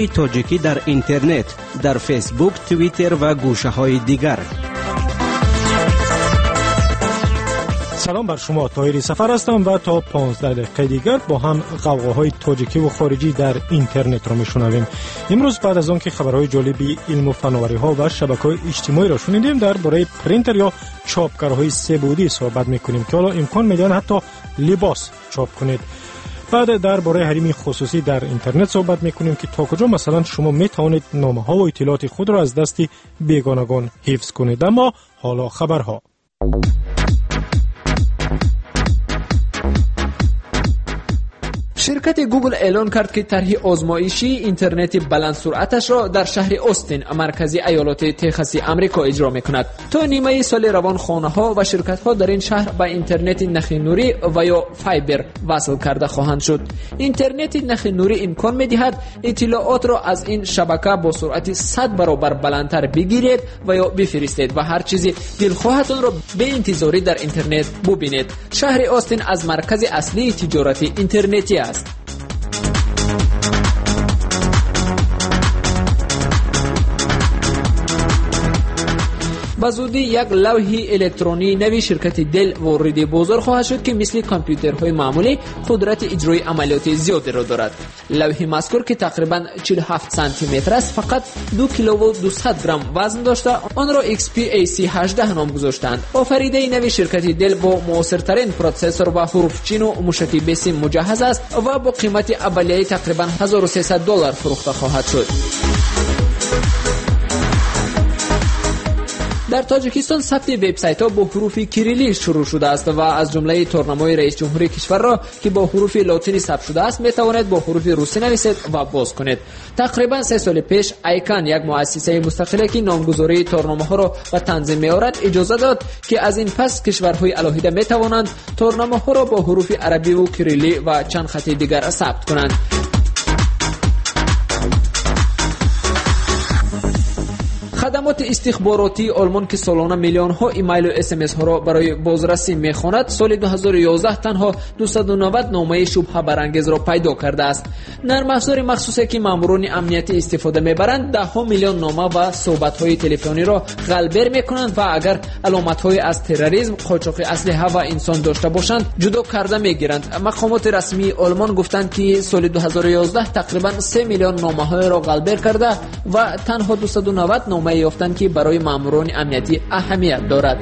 خبرهای تاجیکی در اینترنت، در فیسبوک، توییتر و گوشه‌های دیگر. سلام بر شما، طاهری سفر هستم و تا 15 دقیقه دیگر با هم غوغاهای تاجیکی و خارجی در اینترنت را میشنویم. امروز بعد از آنکه خبرهای جالبی علم و فناوری ها و شبکه‌های اجتماعی را شنیدیم، درباره پرینتر یا چاپکارهای سه‌بعدی صحبت میکنیم که حالا امکان میدهد حتی لباس چاپ کنید. بعد درباره حریم خصوصی در اینترنت صحبت میکنیم که تا کجا مثلا شما میتوانید نامه‌ها و اطلاعات خود را از دست بیگانگان حفظ کنید. اما حالا خبرها. شرکت گوگل اعلان کرد که طرح آزمایشی اینترنت بلند سرعتش را در شهر اوستین، مرکزی ایالات تگزاس آمریکا اجرا می‌کند. تا نیمه سال روان خانه‌ها و شرکت‌ها در این شهر با اینترنت نخ نوری و یا فایبر وصل کرده خواهند شد. اینترنت نخ نوری امکان می‌دهد اطلاعات را از این شبکه با سرعت 100 برابر بلندتر بگیرید و یا بفرستید و هر چیزی دلخواهتان را به انتظاری در اینترنت ببینید. شهر اوستین از مرکز اصلی تجارتی اینترنتی است. با زودی یک لوح الکترونی نوی شرکت دل وارد بازار خواهد شد که مثل کامپیوترهای معمولی قدرت اجرای عملیات زیادی را دارد. لوح مذکور که تقریبا 47 سانتی متر است، فقط 2 کیلو و 200 گرم وزن داشته، آن را XPAC18 نام گذاشتند. آفریده نوی شرکت دل با معاصرترین پروسسور و حروفچین و موشک بیسیم مجهز است و با قیمت اولیه تقریبا $1300 فروخته خواهد شد. در تاجیکستان ثبت وبسایت‌ها با حروف کریلی شروع شده است و از جمله تورنمای رئیس جمهوری کشور را که با حروف لاتینی ثبت شده است می‌توانید با حروف روسی نویسید و باز کنید. تقریبا 3 سال پیش ایکان، یک مؤسسه مستقله که نامگذاری تورنمه‌ها را به تنظیم می‌آورد، اجازه داد که از این پس کشورهای علاهیده می‌توانند تورنمه‌ها را با حروف عربی و کریلی و چند خط دیگر ثبت کنند. خدمات استخباراتی آلمان که سالانه میلیون ها ایمیل و SMS ها را برای بازرسی میخواند، سال 2011 تنها 290 نامه شبهه برانگیز را پیدا کرده است. نرم افزار مخصوصی که ماموران امنیتی استفاده میبرند 10 میلیون نامه و صحبت های تلفنی را غلبر میکنند و اگر علامت های از تروریسم، قاچاق اسلحه و انسان داشته باشند جدا کرده میگیرند. مقامات رسمی آلمان گفتند که سال 2011 تقریبا 3 میلیون نامه های را غلبر کرده و تنها 290 نامه یافتند که برای ماموران امنیتی اهمیت دارد.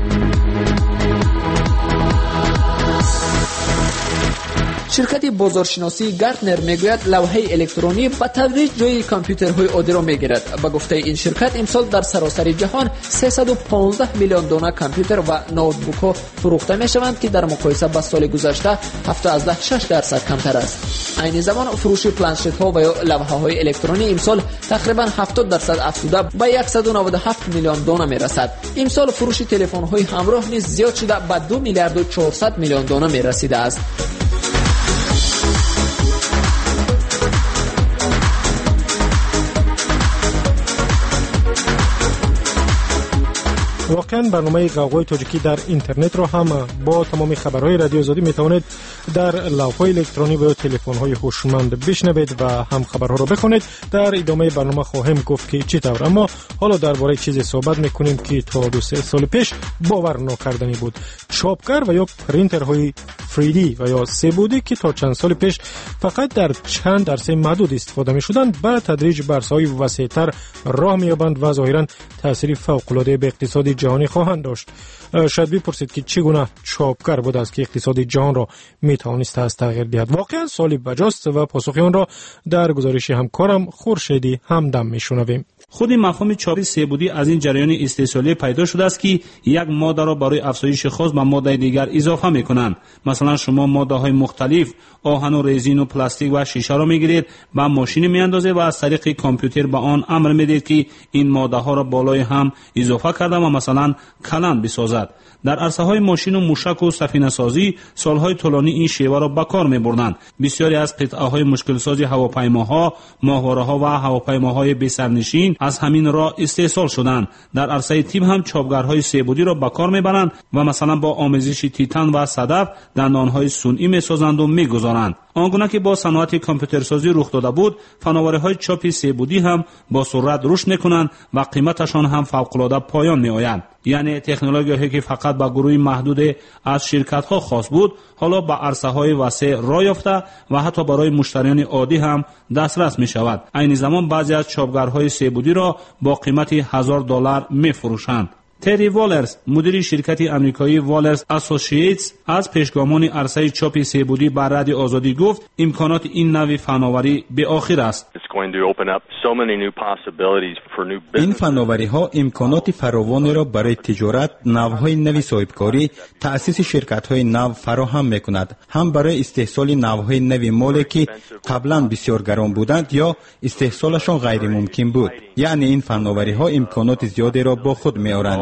شرکت بازارشناسی گارتنر میگوید لوحه الکترونی به تدریج جای کامپیوترهای عادی را میگیرد. به گفته این شرکت امسال در سراسر جهان 315 میلیون دانه کامپیوتر و نوتبوک ها فروخته میشوند که در مقایسه با سال گذشته 7.6% کمتر است. عین زمان فروش پلنشت ها و لوحه های الکترونی امسال تقریبا 70% افزوده به 197 میلیون دانه میرسد. امسال فروش تلفن های همراه نیز زیاد شده به 2 میلیارد و 400 میلیون دانه میرسیده است. واقعا برنامه غوغای تاجیکی در اینترنت را هم با تمام خبرهای رادیو آزادی میتوانید در لوحه الکترونی و تلفن‌های هوشمند بشنوید و هم خبرها را بخونید. در ادامه برنامه خواهیم گفت که چطور. اما حالا درباره چیزی صحبت میکنیم که تا 2-3 سال پیش باور نکردنی بود. چاپکار و یا پرینترهای 3D و یا سه‌بعدی که تا چند سال پیش فقط در چند عرصه محدود استفاده می‌شدند، به تدریج بر عرصه‌های وسیع‌تر راه می‌یابند و ظاهراً تأثیری فوق‌العاده به اقتصاد جهانی خواهند داشت. شاید بپرسید که چگونه چاپکار بود است که اقتصاد جهان را میتوانست از تغییر دهد. واقعا سوالی بجاست و پاسخ آن را در گزارش همکارم خورشیدی همدم میشنویم. خود مفهوم چاپ سه‌بعدی از این جریان استحصالی پیدا شده است که یک ماده را برای افزایش خاص به ماده دیگر اضافه میکنند. مثلا شما ماده های مختلف، آهن و رزین و پلاستیک و شیشه را میگیرید، به ماشین میاندازید و از طریق کامپیوتر به آن امر میدید که این ماده ها را بالای هم اضافه کرده و مثلا کلان بسازد. در عرصه های ماشین و موشک و سفینه سازی سالهای طولانی این شیوه را به کار میبردند. بسیاری از قطعه های مشکل سازی هواپیماها، ماهواره ها و هواپیماهای بی سرنشین از همین راه استحصال شدند. در عرصه طب هم چاپگرهای سه‌بعدی را به کار میبرند و مثلا با آمیزش تیتان و صدف دندانهای صنعی میسازند و میگذارند. آنگونه که با صنعت کامپیوترسازی رخ داده بود، فناوری‌های چاپ سه‌بعدی هم با سرعت رشد می‌کنند و قیمتشان هم فوق‌العاده پایان می‌آید. یعنی تکنولوژی‌هایی که فقط به گروهی محدود از شرکت‌ها خاص بود، حالا به عرصه‌های وسیع راه یافته و حتی برای مشتریان عادی هم دسترس می‌شود. عین زمان بعضی از چاپگرهای سه‌بعدی را با قیمت $1000 می‌فروشند. تری والرز، مدیر شرکت امریکایی والرز اسوسییتس، از پیشگامان عرصه چاپ سه‌بعدی بر رادیو آزادی گفت امکانات این نوع فناوری به آخر است. این فناوری‌ها امکانات فراوانی را برای تجارت، نوهای نوی صاحبکاری، تأسیس شرکت‌های نو فراهم می‌کند، هم برای استحصال نوهای نوی مالی که قبلا بسیار گران بودند یا استحصالشان غیر ممکن بود. یعنی این فناوری‌ها امکانات زیادی را با خود می‌آورند.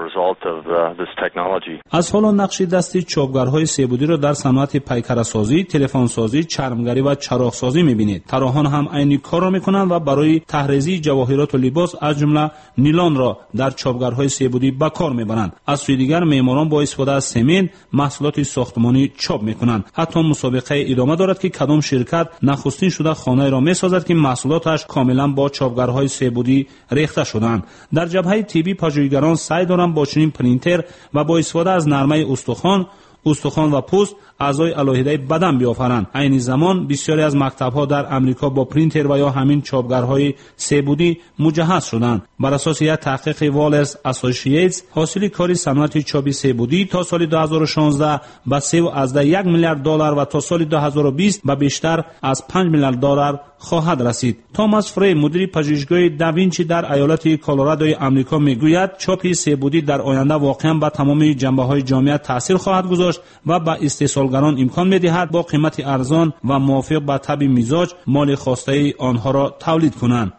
از حالا نقش دستی چاپگرهای سه‌بعدی را در صنعت پیکره‌سازی، تلفن‌سازی، چرمگری و چراغ‌سازی می‌بینید. طراحان هم عین کار را می‌کنند و برای طرح‌ریزی جواهرات و لباس از جمله نیلون را در چاپگرهای سه‌بعدی به کار می‌برند. از سوی دیگر معماران با استفاده از سمنت محصولات ساختمانی چاپ می‌کنند. حتی مسابقه ادامه دارد که کدام شرکت نخستین شده خانه را می‌سازد که محصولاتش کاملا با چاپگرهای سه‌بعدی ریخته شده‌اند. در جبهه طبی پژوهشگران سعی دارند با چنین پرینتر و با استفاده از نرمه استخوان و پوست اعضای علاهده بدن بیافرند. عین زمان بسیاری از مکتب‌ها در امریکا با پرینتر و یا همین چاپگرهای سه‌بعدی مجهز شدند. بر اساس یک تحقیق والرز اسوسییتس، حاصل کاری صنعت چاپ سه‌بعدی تا سال 2016 به $3.1 میلیارد و تا سال 2020 به بیشتر از $5 میلیارد خواهد رسید. توماس فری، مدیر پژوهشگاه داوینچی در ایالت کلرادوی آمریکا میگوید چاپ سه‌بعدی در آینده واقعا به تمام جنبه‌های جامعه تاثیر خواهد گذاشت و به استحصالگران امکان می‌دهد با قیمت ارزان و موافق با طبع مزاج مال خواسته آنها را تولید کنند.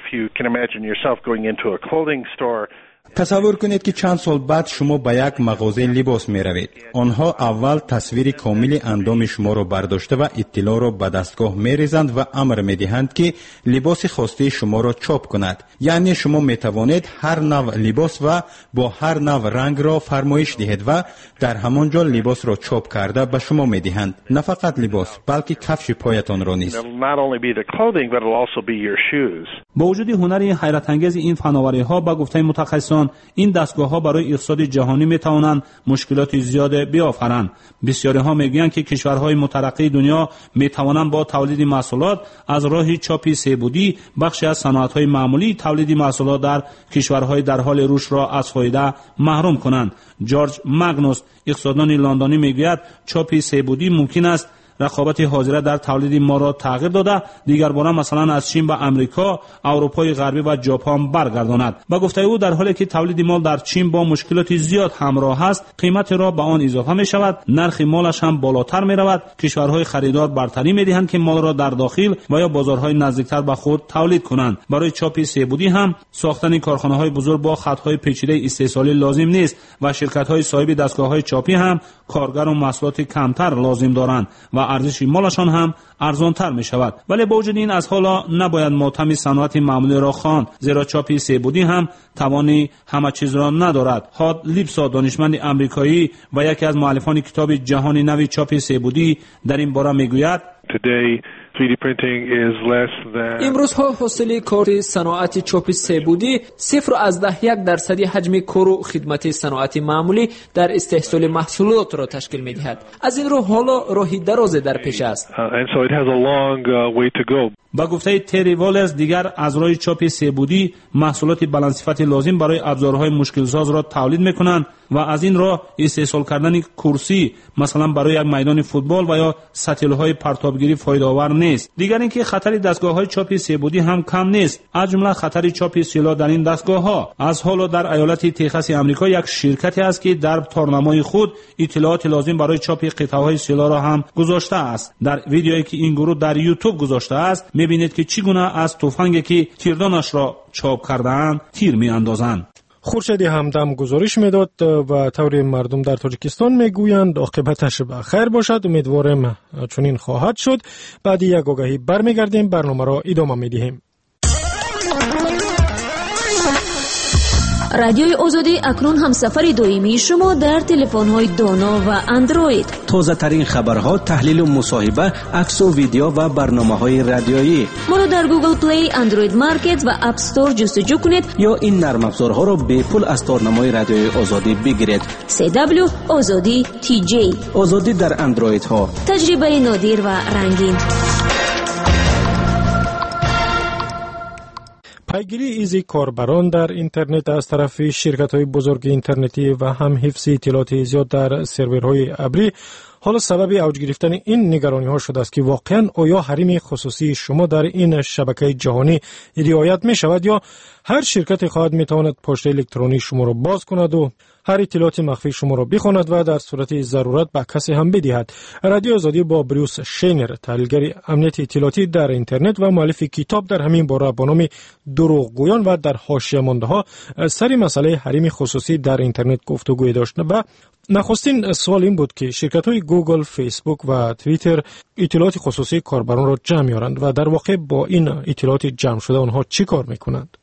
تصور کنید که چند سال بعد شما به یک مغازه لباس می روید. آنها اول تصویر کامل اندام شما را برداشته و اطلاع را به دستگاه می ریزند و امر می دهند که لباس خواسته شما را چاپ کند. یعنی شما می توانید هر نوع لباس و با هر نوع رنگ را فرمایش دهید و در همانجا لباس را چاپ کرده به شما می دهند. نه فقط لباس بلکه کفش پایتان را نیز. با وجود هنر حیرت انگیز این فناوری‌ها به گفته متخصصان این دستگاه‌ها برای اقتصاد جهانی می‌توانند مشکلات زیاد بیافرند. بسیاری ها می‌گویند که کشورهای مترقی دنیا می‌توانند با تولید محصولات از راه چاپ سه‌بعدی بخشی از صنعت‌های معمولی تولید محصولات در کشورهای در حال رشد را از فایده محروم کنند. جورج ماگنوس، اقتصاددان لندنی می‌گوید چاپ سه‌بعدی ممکن است رقابت حاضره در تولید ما را تغییر داده، دیگر باره مثلا از چین به امریکا، اروپای غربی و ژاپن برگرداند. با گفته او در حالی که تولید مال در چین با مشکلات زیاد همراه است، قیمت را به آن اضافه می شود، نرخ مالش هم بالاتر می رود. کشورهای خریدار برتری می دهند که مال را در داخل و یا بازارهای نزدیکتر به خود تولید کنند. برای چاپ سه‌بعدی هم ساختن کارخانه‌های بزرگ با خطهای پیچیده استحصالی لازم نیست و شرکت‌های صاحب دستگاه‌های چاپی هم کارگر و محصولات کمتر لازم دارند و ارزش مالشان هم ارزانتر می شود. ولی با وجود این از حالا نباید ماتم صنعت معمولی را خواند، زیرا چاپ سه‌بعدی هم توانی همه چیز را ندارد. هاد لیپسا، دانشمند آمریکایی و یکی از مؤلفان کتاب جهان نوی چاپ سه‌بعدی در این باره میگوید امروزها حاصل کار صنعت چاپ سه‌بعدی 0.1% حجم کار و خدمات صنعت معمولی در استحصال محصولات را تشکیل می‌دهد. از این رو حالا راهی دراز در پیش است. با گفته تری والرز، دیگر از راه چاپ سه‌بعدی محصولات بلندصفت لازم برای ابزارهای مشکل‌ساز را تولید می‌کنند و از این راه استحصال کردن کرسی مثلا برای یک میدان فوتبال و یا سطل‌های پرتابگیری فایده‌آور نیست. دیگر اینکه خطر دستگاه‌های چاپ سه‌بعدی هم کم نیست، از جمله خطر چاپ سلاح در این دستگاه‌ها. از حالا در ایالت تگزاس آمریکا یک شرکتی است که در تارنمای خود اطلاعات لازم برای چاپ قطعه‌های سلاح را هم گذاشته است. در ویدیویی که این گروه در یوتیوب گذاشته است می‌بینید که چگونه از تفنگی که تیردانش را چاپ کرده‌اند تیر می‌اندازند. خورشید همدم گزارش میداد و طوری مردم در تاجیکستان میگویند عاقبتش به خیر باشد. امیدوارم چنین خواهد شد. بعد یک آگهی برمیگردیم، برنامه را ادامه میدهیم. رادیوی آزادی اکنون هم سفر دائمی شما در تلفن‌های دانا و اندروید. تازه ترین خبرها، تحلیل و مصاحبه، عکس و ویدیو و برنامه‌های رادیویی. ما رو در گوگل پلی، اندروید مارکت و اپ استور جستجو کنید یا این نرم افزارها رو به پول از تارنمای رادیوی آزادی بگیرید. CW آزادی TJ. آزادی در اندروید ها. تجربه نادر و رنگین. پیگیری ایزی کاربران در اینترنت از طرف شرکت‌های بزرگ اینترنتی و هم حفظ اطلاعات زیاد در سرورهای ابری حالا سبب اوج گرفتن این نگرانی‌ها شده است که واقعاً آیا حریم خصوصی شما در این شبکه جهانی رعایت می‌شود یا هر شرکتی خواهد می‌تواند پشت الکترونیک شما را باز کند و هر اطلاعات مخفی شما را بخواند و در صورت ضرورت به کسی هم بدهد. رادیو آزادی با بروس شینر، تحلیلگر امنیت اطلاعاتی در اینترنت و مؤلف کتاب در همین باره با نام دروغگویان و در حاشیه مانده‌ها سر مسئله حریم خصوصی در اینترنت گفتگو داشت و نخستین سوال این بود که شرکت‌های گوگل، فیسبوک و توییتر اطلاعات خصوصی کاربران را جمع می‌آورند و در واقع با این اطلاعات جمع شده آنها چی کار می‌کنند؟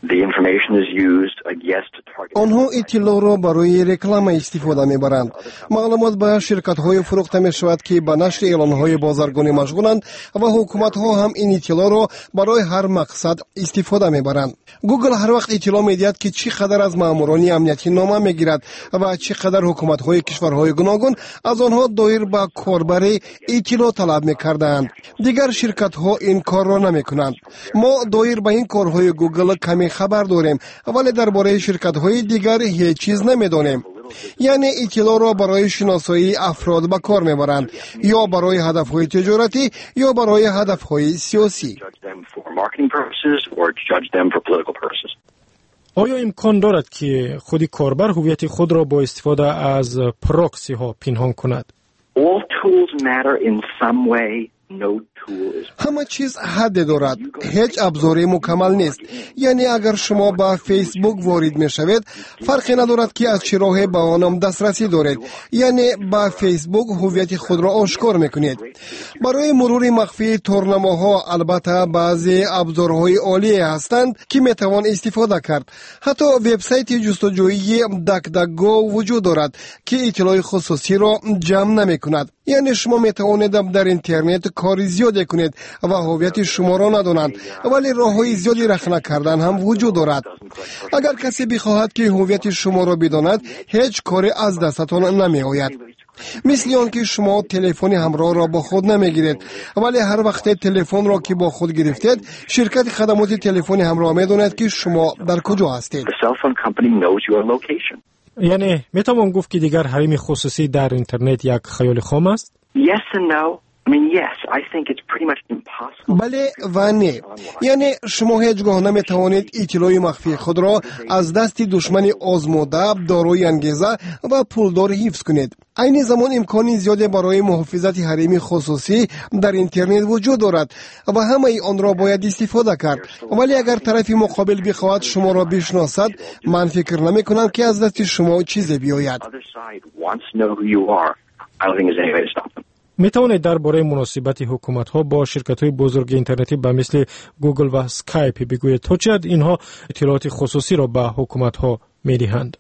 آنها اطلاع را برای رکلام استفاده می‌برند. معلومات به شرکت‌های فروخته می‌شود که به نشر اعلان‌های بازرگانی مشغولند و حکومت‌ها هم این اطلاع را برای هر مقصد استفاده می‌برند. گوگل هر وقت اطلاع می‌دهد که چقدر از ماموران امنیتی نامه می‌گیرد و چقدر حکومت‌های کشورهای گوناگون از آنها دایر به کاربری اطلاع طلب می‌کردند. دیگر شرکت‌ها این کار را نمی‌کنند. ما دایر به این کارهای گوگل کمی خبر داریم ولی درباره شرکت‌های دیگر هیچ چیز نمی‌دانیم. یعنی اطلاع را برای شناسایی افراد به کار می‌برند یا برای هدف‌های تجارتی یا برای هدف‌های سیاسی. آیا امکان دارد که خود کاربر هویت خود را با استفاده از پراکسی ها پنهان کند؟ همه چیز حد دارد. هیچ ابزاری مکمل نیست. یعنی اگر شما با فیسبوک وارد می شوید فرقی ندارد که از چه راهی به آنم دسترسی دارید. یعنی با فیسبوک هویت خود را آشکار میکنید. برای مرور مخفی تورنمه‌ها البته بعضی ابزارهای عالی هستند که می توان استفاده کرد. حتی وبسایت جستجویی داکداکگو وجود دارد که اطلاع خصوصی را جمع نمی کند. یعنی شما می توانید در اینترنت کاری زیادی کنید و هویت شما را ندانند ولی راه‌های زیادی رخنه کردن هم وجود دارد. اگر کسی بخواهد که هویت شما را بداند هیچ کاری از دستتان نمی آید. مثل آن که شما تلفن همراه را با خود نمیگیرید ولی هر وقت تلفن را که با خود گرفتید شرکت خدمات تلفن همراه میداند که شما در کجا هستید. یعنی میتوان گفت که دیگر حریم خصوصی در اینترنت یک خیال خام است؟ بله و نه. یعنی شما هیچگاه نمیتوانید اطلاع مخفی خود را از دست دشمن آزموده، دارای انگیزه و پولدار حفظ کنید. عین زمان امکانی زیادی برای محافظت حریم خصوصی در اینترنت وجود دارد و همه آن را باید استفاده کرد. ولی اگر طرف مقابل بخواهد شما را بشناسد من فکر نمی کنم که از دست شما چیزی بیاید. میتوانید درباره مناسبت حکومت‌ها با شرکت‌های بزرگ اینترنتی به مثل گوگل و اسکایپ بگویید تا چقدر اینها اطلاعات خصوصی را به حکومت‌ها میدهند؟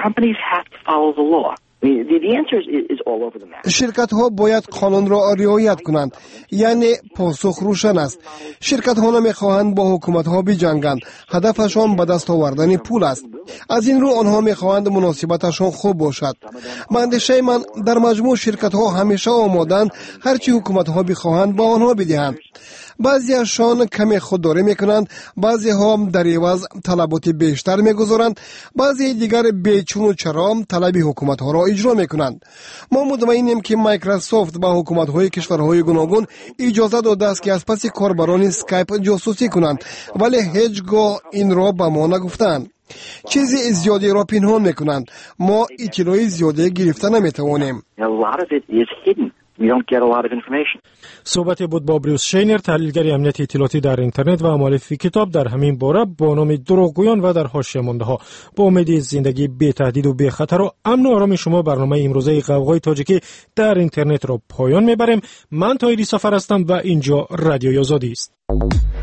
شرکت ها باید قانون را رعایت کنند. یعنی پاسخ روشن است. شرکت ها نمیخواهند با حکومت ها بجنگند. هدفشان به دست آوردن پول است. از این رو آنها میخواهند مناسبتشان خوب باشد. به اندیشه من در مجموع شرکت ها همیشه آمادند هرچی حکومت ها بخواهند با آنها بدهند. بعضی ازشان کمی خودداری میکنند، بعضی ها در عوض طلبات بیشتر میگذارند، بعضی دیگر بیچون و چرا طلب حکومت ها را اجرا میکنند. ما مطمئنیم که مایکروسافت با حکومت های کشورهای گوناگون اجازه داده است که از پس کاربران اسکایپ جاسوسی کنند ولی هیچگاه این را به ما نگفتند. چیزی زیادی را پنهان میکنند. ما اطلاع زیادی گرفته نمیتوانیم. صحبت بود با بروس شینر، تحلیلگر امنیت اطلاعاتی در اینترنت و مؤلف کتاب در همین باره با نام دروغگویان و در حاشیه مانده‌ها. با امید زندگی بی تهدید و بی خطر و امن و آرام شما برنامه امروزه غوغای تاجیکی در اینترنت را پایان میبریم. من طاهری سفر هستم و اینجا رادیوی آزادی است.